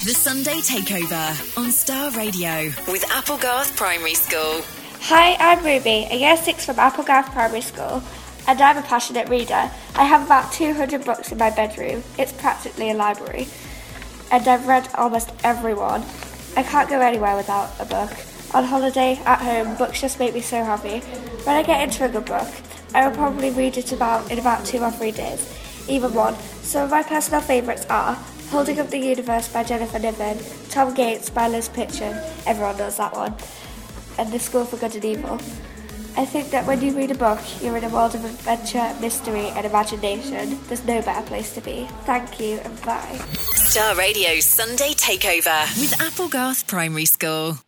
The Sunday Takeover on Star Radio with Applegarth Primary School. Hi, I'm Ruby, a Year 6 from Applegarth Primary School, and I'm a passionate reader. I have about 200 books in my bedroom. It's practically a library, and I've read almost every one. I can't go anywhere without a book. On holiday, at home, books just make me so happy. When I get into a good book, I will probably read it in about 2 or 3 days, even one. Some of my personal favourites are Holding Up the Universe by Jennifer Niven, Tom Gates by Liz Pitchin, everyone knows that one, and The School for Good and Evil. I think that when you read a book, you're in a world of adventure, mystery and imagination. There's no better place to be. Thank you and bye. Star Radio's Sunday Takeover with Applegarth Primary School.